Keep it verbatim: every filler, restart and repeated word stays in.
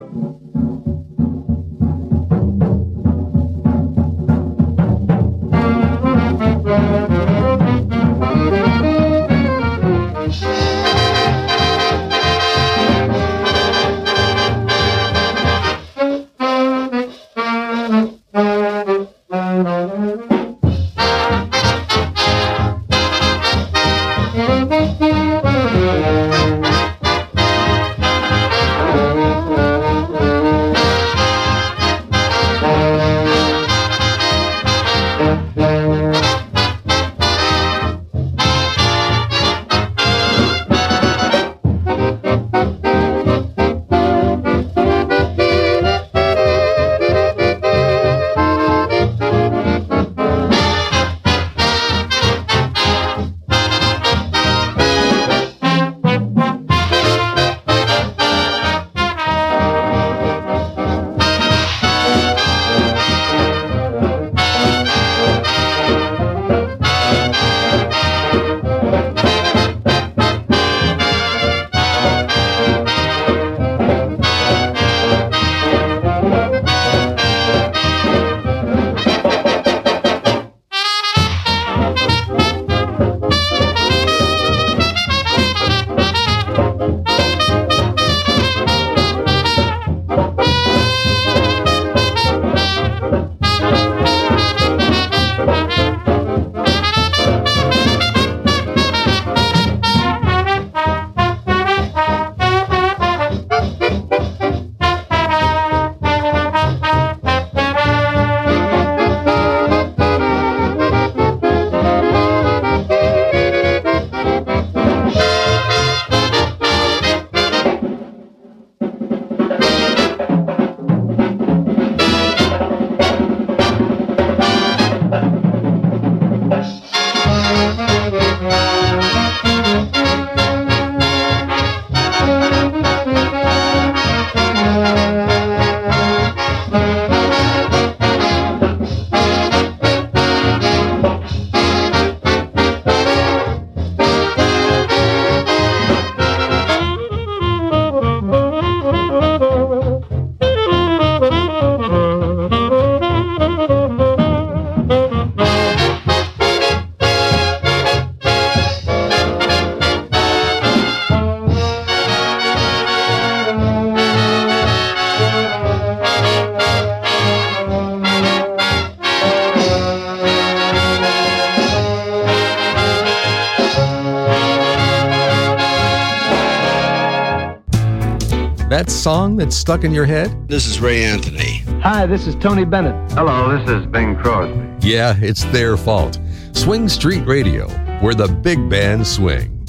That song that's stuck in your head? This is Ray Anthony. Hi, this is Tony Bennett. Hello, this is Bing Crosby. Yeah, it's their fault. Swing Street Radio, where the big band swings.